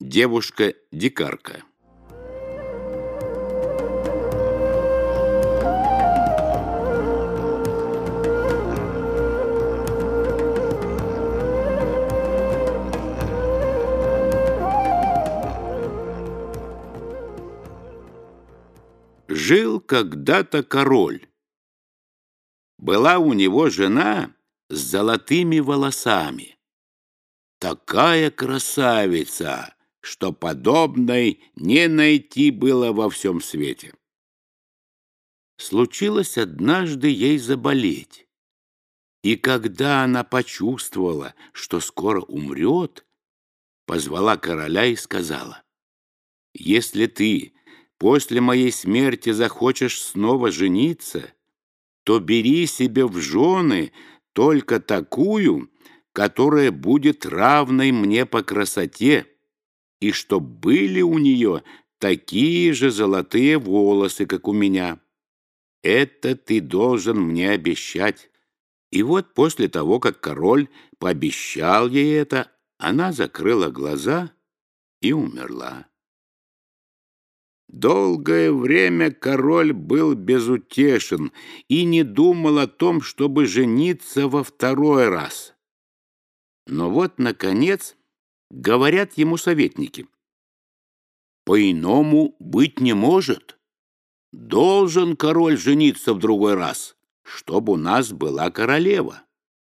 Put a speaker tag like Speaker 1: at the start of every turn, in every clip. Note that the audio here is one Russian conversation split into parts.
Speaker 1: Девушка-дикарка. Жил когда-то король. Была у него жена с золотыми волосами. Такая красавица, что подобной не найти было во всем свете. Случилось однажды ей заболеть, и когда она почувствовала, что скоро умрет, позвала короля и сказала: «Если ты после моей смерти захочешь снова жениться, то бери себе в жены только такую, которая будет равной мне по красоте, и чтоб были у нее такие же золотые волосы, как у меня. Это ты должен мне обещать». И вот после того, как король пообещал ей это, она закрыла глаза и умерла. Долгое время король был безутешен и не думал о том, чтобы жениться во второй раз. Но вот, наконец, говорят ему советники: «По-иному быть не может. Должен король жениться в другой раз, чтобы у нас была королева».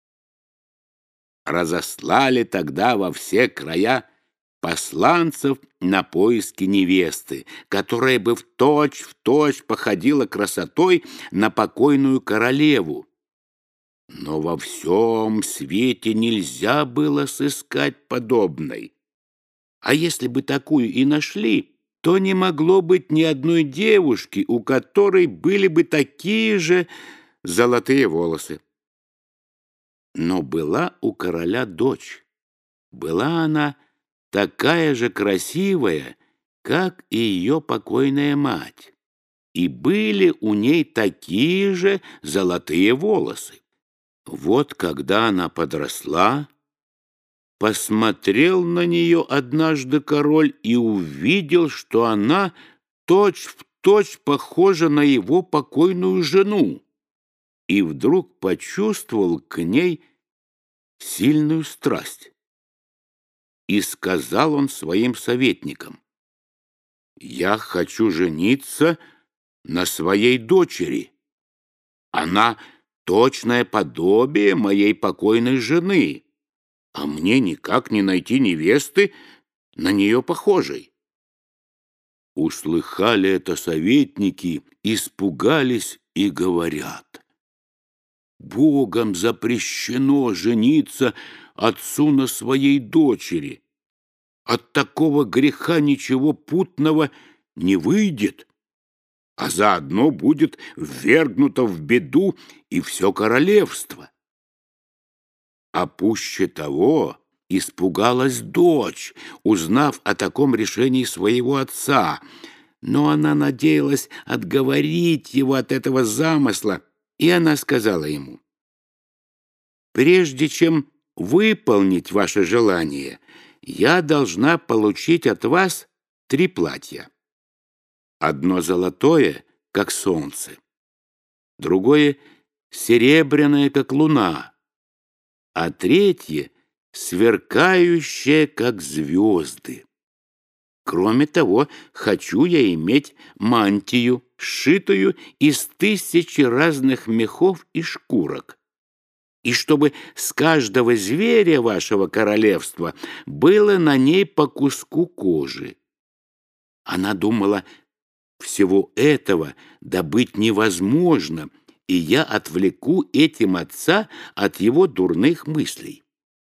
Speaker 1: Разослали тогда во все края посланцев на поиски невесты, которая бы в точь походила красотой на покойную королеву. Но во всем свете нельзя было сыскать подобной. А если бы такую и нашли, то не могло быть ни одной девушки, у которой были бы такие же золотые волосы. Но была у короля дочь. Была она такая же красивая, как и ее покойная мать, и были у ней такие же золотые волосы. Вот когда она подросла, посмотрел на нее однажды король и увидел, что она точь-в-точь похожа на его покойную жену, и вдруг почувствовал к ней сильную страсть. И сказал он своим советникам: «Я хочу жениться на своей дочери. Она точное подобие моей покойной жены, а мне никак не найти невесты на нее похожей». Услыхали это советники, испугались и говорят: «Богом запрещено жениться отцу на своей дочери. От такого греха ничего путного не выйдет, а заодно будет ввергнуто в беду и все королевство». А пуще того испугалась дочь, узнав о таком решении своего отца, но она надеялась отговорить его от этого замысла, и она сказала ему: «Прежде чем выполнить ваше желание, я должна получить от вас 3 платья. Одно золотое, как солнце, другое серебряное, как луна, а третье сверкающее, как звезды. Кроме того, хочу я иметь мантию, сшитую из 1000 разных мехов и шкурок, и чтобы с каждого зверя вашего королевства было на ней по куску кожи». Она думала: всего этого добыть невозможно, и я отвлеку этим отца от его дурных мыслей.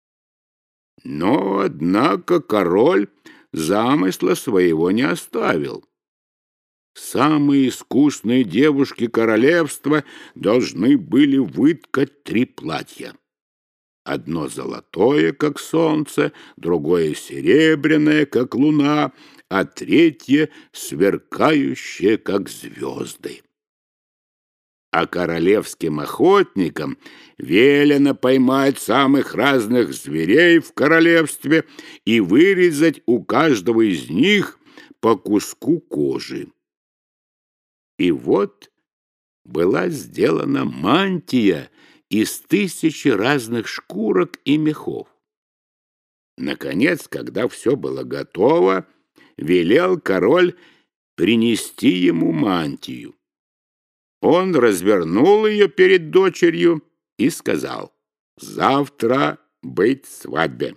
Speaker 1: Но, однако, король замысла своего не оставил. Самые искусные девушки королевства должны были выткать 3 платья. Одно золотое, как солнце, другое серебряное, как луна, а третье сверкающее, как звезды. а королевским охотникам велено поймать самых разных зверей в королевстве и вырезать у каждого из них по куску кожи. И вот была сделана мантия из 1000 разных шкурок и мехов. Наконец, когда все было готово, велел король принести ему мантию. Он развернул ее перед дочерью и сказал: «Завтра быть свадьбе».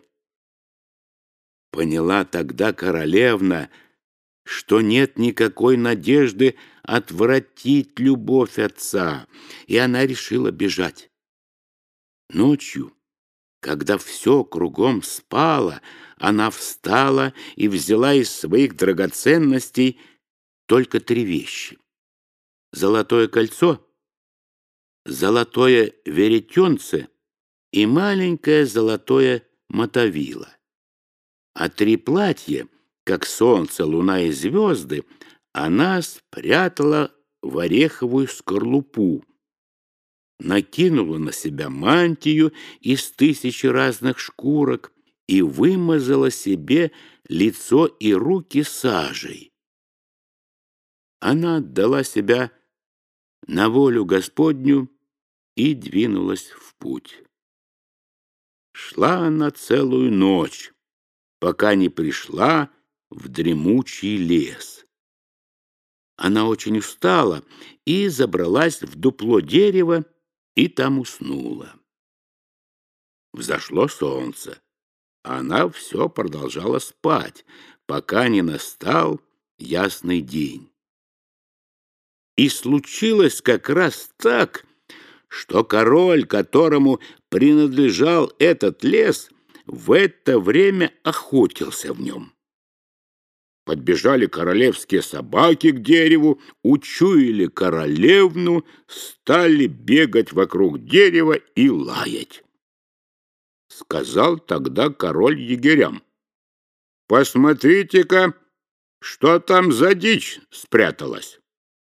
Speaker 1: Поняла тогда королевна, что нет никакой надежды отвратить любовь отца, и она решила бежать. Ночью, когда все кругом спало, она встала и взяла из своих драгоценностей только 3 вещи: золотое кольцо, золотое веретенце и маленькое золотое мотовило. А 3 платья, как солнце, луна и звезды, она спрятала в ореховую скорлупу, накинула на себя мантию из 1000 разных шкурок и вымазала себе лицо и руки сажей. Она отдала себя на волю Господню и двинулась в путь. Шла она целую ночь, пока не пришла в дремучий лес. Она очень устала и забралась в дупло дерева, и там уснула. Взошло солнце, а она все продолжала спать, пока не настал ясный день. И случилось как раз так, что король, которому принадлежал этот лес, в это время охотился в нем. Подбежали королевские собаки к дереву, учуяли королевну, стали бегать вокруг дерева и лаять. Сказал тогда король егерям: «Посмотрите-ка, что там за дичь спряталась».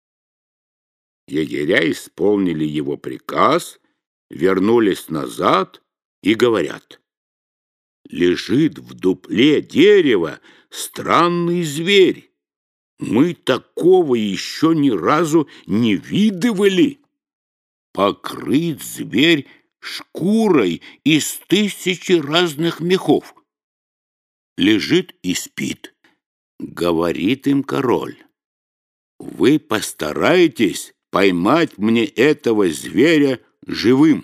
Speaker 1: Егеря исполнили его приказ, вернулись назад и говорят: «Лежит в дупле дерева странный зверь. Мы такого еще ни разу не видывали. Покрыт зверь шкурой из 1000 разных мехов. Лежит и спит». Говорит им король: «Вы постарайтесь поймать мне этого зверя живым.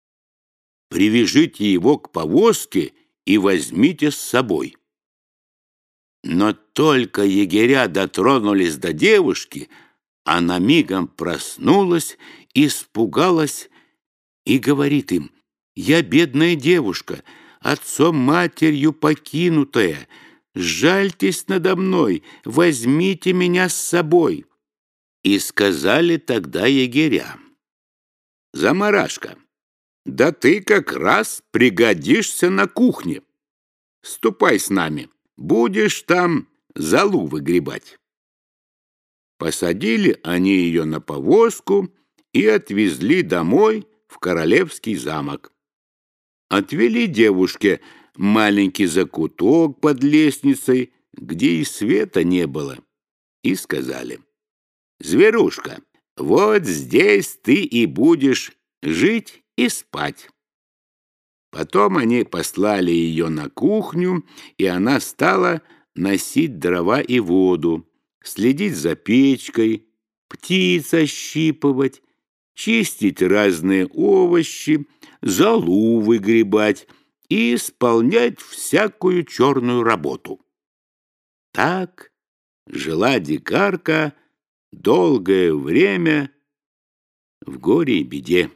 Speaker 1: Привяжите его к повозке и возьмите с собой». Но только егеря дотронулись до девушки, она мигом проснулась, испугалась и говорит им: «Я бедная девушка, отцом-матерью покинутая. Сжальтесь надо мной, возьмите меня с собой». И сказали тогда егеря: «Замарашка, да ты как раз пригодишься на кухне. Ступай с нами, будешь там золу выгребать». Посадили они ее на повозку и отвезли домой в королевский замок. Отвели девушке маленький закуток под лестницей, где и света не было, и сказали: «Зверушка, вот здесь ты и будешь жить и спать». Потом они послали ее на кухню, и она стала носить дрова и воду, следить за печкой, птиц ощипывать, чистить разные овощи, золу выгребать и исполнять всякую черную работу. Так жила дикарка долгое время в горе и беде.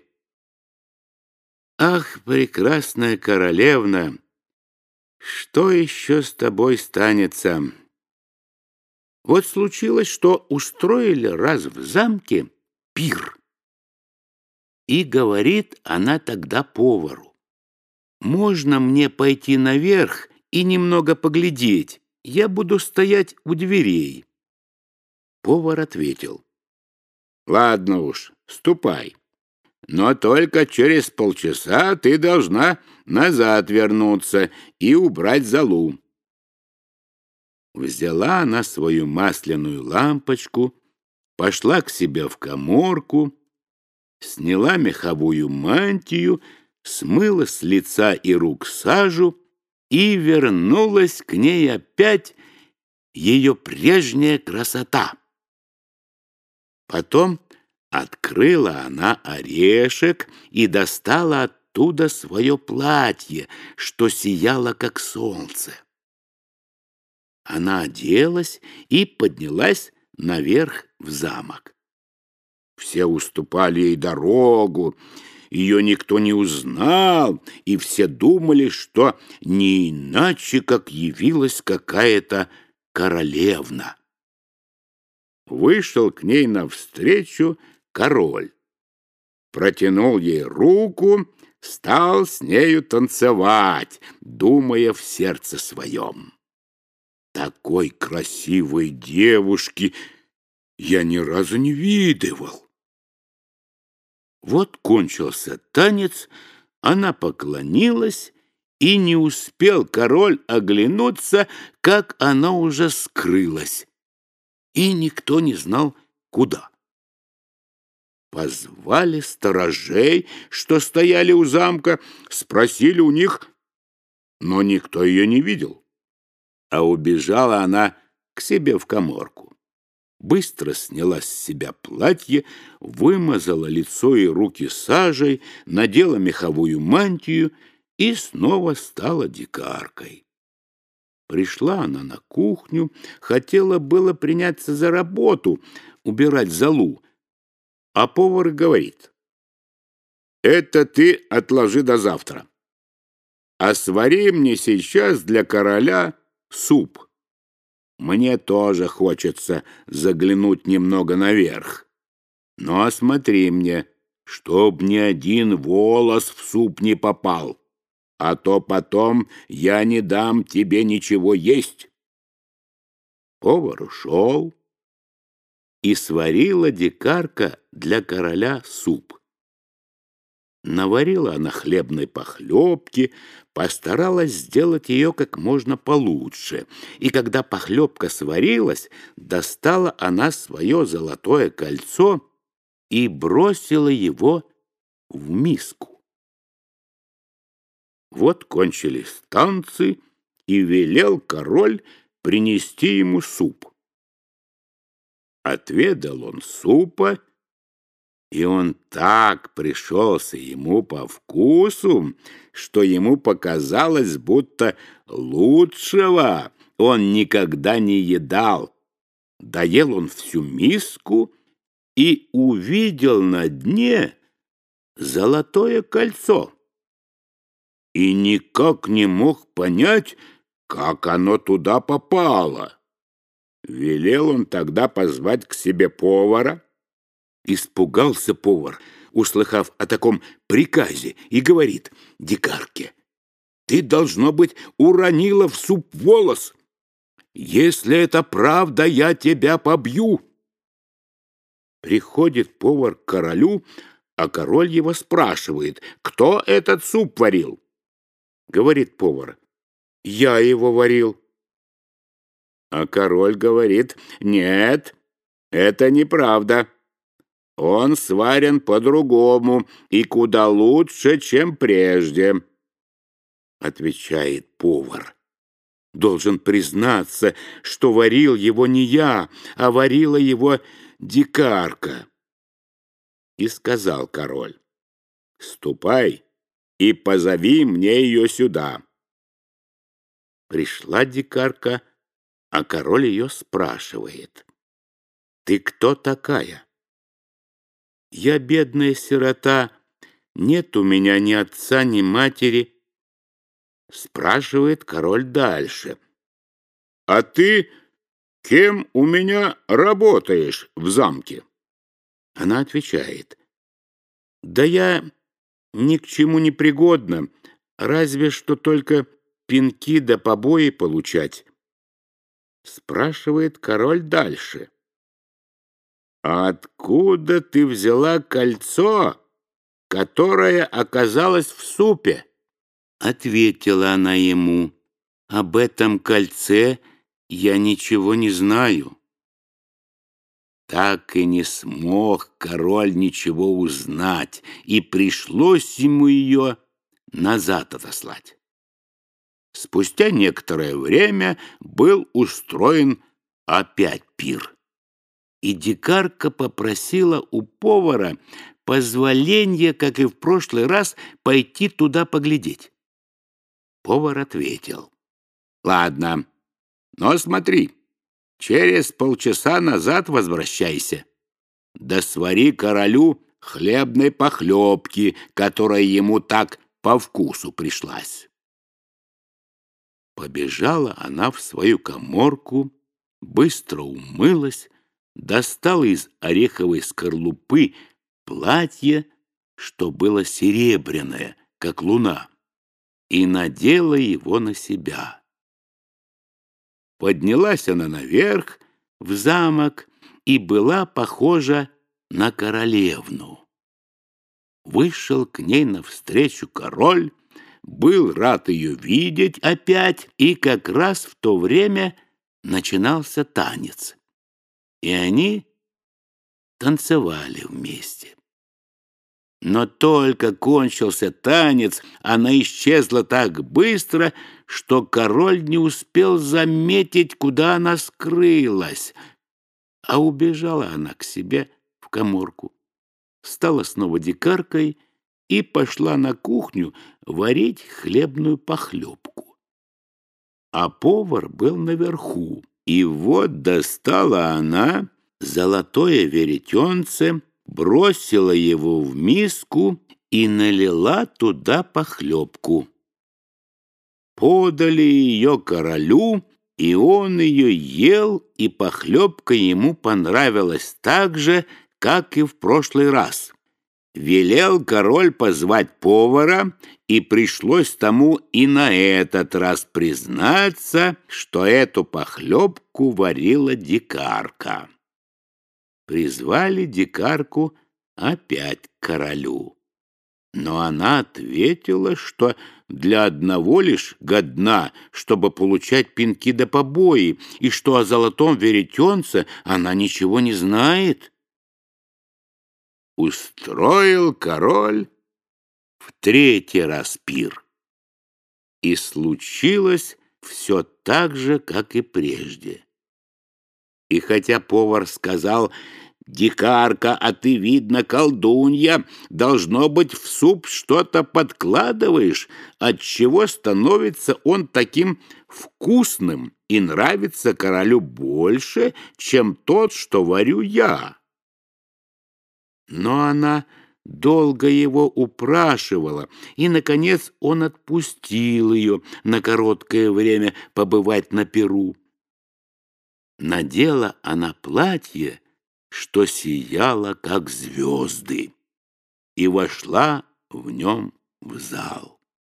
Speaker 1: Ах, прекрасная королевна, что еще с тобой станется? Вот случилось, что устроили раз в замке пир. И говорит она тогда повару: «Можно мне пойти наверх и немного поглядеть? Я буду стоять у дверей». Повар ответил: Ладно уж, ступай. Но только через полчаса ты должна назад вернуться и убрать золу. Взяла она свою масляную лампочку, пошла к себе в каморку, сняла меховую мантию, смыла с лица и рук сажу и вернулась к ней опять ее прежняя красота. Потом открыла она орешек и достала оттуда свое платье, что сияло, как солнце. Она оделась и поднялась наверх в замок. Все уступали ей дорогу, ее никто не узнал, и все думали, что не иначе, как явилась какая-то королевна. Вышел к ней навстречу король, протянул ей руку, стал с нею танцевать, думая в сердце своем: такой красивой девушки я ни разу не видывал. Вот кончился танец, она поклонилась, и не успел король оглянуться, как она уже скрылась, и никто не знал, куда. Позвали сторожей, что стояли у замка, спросили у них, но никто ее не видел. А убежала она к себе в каморку. Быстро сняла с себя платье, вымазала лицо и руки сажей, надела меховую мантию и снова стала дикаркой. Пришла она на кухню, хотела было приняться за работу, убирать золу, а повар говорит: «Это ты отложи до завтра, а свари мне сейчас для короля суп. Мне тоже хочется заглянуть немного наверх. Но смотри мне, чтоб ни один волос в суп не попал, а то потом я не дам тебе ничего есть». Повар ушел, и сварила дикарка для короля суп. Наварила она хлебной похлебки, постаралась сделать ее как можно получше, и когда похлебка сварилась, достала она свое золотое кольцо и бросила его в миску. Вот кончились танцы, и велел король принести ему суп. Отведал он супа, и он так пришелся ему по вкусу, что ему показалось, будто лучшего он никогда не едал. Доел он всю миску и увидел на дне золотое кольцо. И никак не мог понять, как оно туда попало. Велел он тогда позвать к себе повара. Испугался повар, услыхав о таком приказе, и говорит дикарке: «Ты, должно быть, уронила в суп волос. Если это правда, я тебя побью». Приходит повар к королю, а король его спрашивает: «Кто этот суп варил?» Говорит повар: «Я его варил». А король говорит: «Нет, это неправда. Он сварен по-другому и куда лучше, чем прежде». Отвечает повар: «Должен признаться, что варил его не я, а варила его дикарка». И сказал король: «Ступай и позови мне ее сюда». Пришла дикарка, а король ее спрашивает: «Ты кто такая?» «Я бедная сирота, нет у меня ни отца, ни матери». Спрашивает король дальше: «А ты кем у меня работаешь в замке?» Она отвечает: «Да я ни к чему не пригодна, разве что только пинки да побои получать». Спрашивает король дальше: «А откуда ты взяла кольцо, которое оказалось в супе?» Ответила она ему: «Об этом кольце я ничего не знаю». Так и не смог король ничего узнать, и пришлось ему ее назад отослать. Спустя некоторое время был устроен опять пир, и дикарка попросила у повара позволения, как и в прошлый раз, пойти туда поглядеть. Повар ответил: «Ладно, но смотри, через полчаса назад возвращайся, да свари королю хлебной похлебки, которая ему так по вкусу пришлась». Побежала она в свою каморку, быстро умылась, достала из ореховой скорлупы платье, что было серебряное, как луна, и надела его на себя. Поднялась она наверх, в замок, и была похожа на королевну. Вышел к ней навстречу король, был рад ее видеть опять, и как раз в то время начинался танец, и они танцевали вместе. Но только кончился танец, она исчезла так быстро, что король не успел заметить, куда она скрылась, а убежала она к себе в каморку, стала снова дикаркой и пошла на кухню варить хлебную похлебку. А повар был наверху, и вот достала она золотое веретенце, бросила его в миску и налила туда похлебку. Подали ее королю, и он ее ел, и похлебка ему понравилась так же, как и в прошлый раз. Велел король позвать повара, и пришлось тому и на этот раз признаться, что эту похлебку варила дикарка. Призвали дикарку опять к королю, но она ответила, что для одного лишь годна, чтобы получать пинки да побои, и что о золотом веретенце она ничего не знает. Устроил король в третий раз пир, и случилось все так же, как и прежде. И хотя повар сказал: «Дикарка, а ты, видно, колдунья, должно быть, в суп что-то подкладываешь, отчего становится он таким вкусным и нравится королю больше, чем тот, что варю я». Но она долго его упрашивала, и, наконец, он отпустил ее на короткое время побывать на пиру. Надела она платье, что сияло, как звезды, и вошла в нем в зал.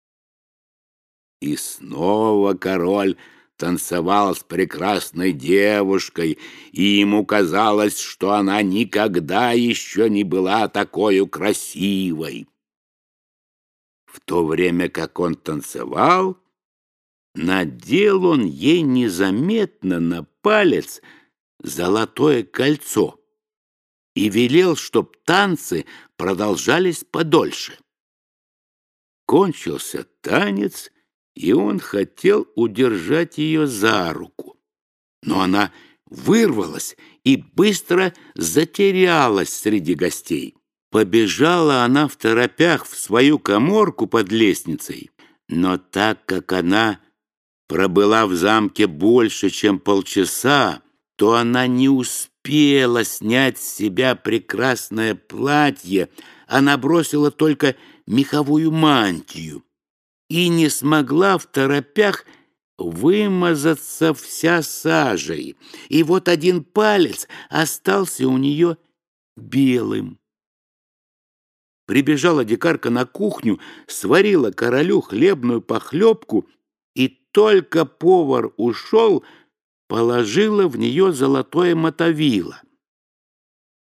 Speaker 1: И снова король танцевал с прекрасной девушкой, и ему казалось, что она никогда еще не была такой красивой. В то время как он танцевал, надел он ей незаметно на палец золотое кольцо и велел, чтоб танцы продолжались подольше. Кончился танец, и он хотел удержать ее за руку, но она вырвалась и быстро затерялась среди гостей. Побежала она второпях в свою каморку под лестницей, но так как она пробыла в замке больше, чем полчаса, то она не успела снять с себя прекрасное платье, она бросила только меховую мантию и не смогла второпях вымазаться вся сажей, и вот один палец остался у нее белым. Прибежала дикарка на кухню, сварила королю хлебную похлебку, и только повар ушел, положила в нее золотое мотовило.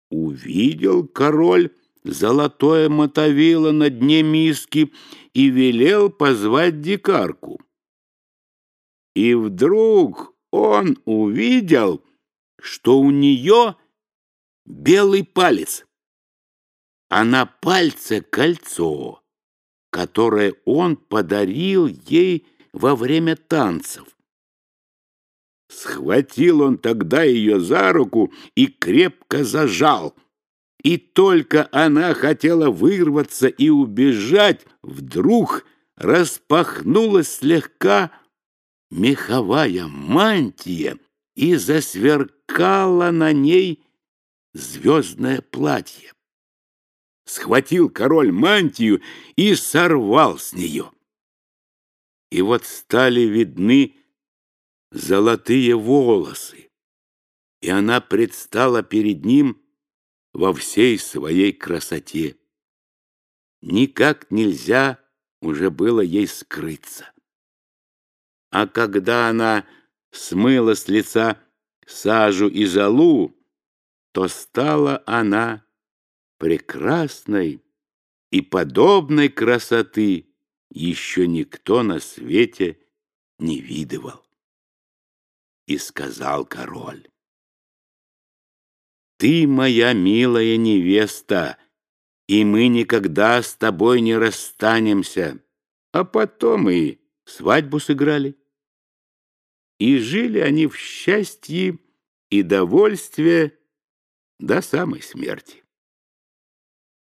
Speaker 1: Увидел король золотое мотовило на дне миски и велел позвать дикарку. И вдруг он увидел, что у нее белый палец, а на пальце кольцо, которое он подарил ей во время танцев. Схватил он тогда ее за руку и крепко зажал. И только она хотела вырваться и убежать, вдруг распахнулась слегка меховая мантия, и засверкало на ней звездное платье. Схватил король мантию и сорвал с нее. И вот стали видны золотые волосы, и она предстала перед ним во всей своей красоте. Никак нельзя уже было ей скрыться. А когда она смыла с лица сажу и золу, то стала она прекрасной, и подобной красоты еще никто на свете не видывал. И сказал король: «Ты моя милая невеста, и мы никогда с тобой не расстанемся». А потом и свадьбу сыграли. И жили они в счастье и довольстве до самой смерти.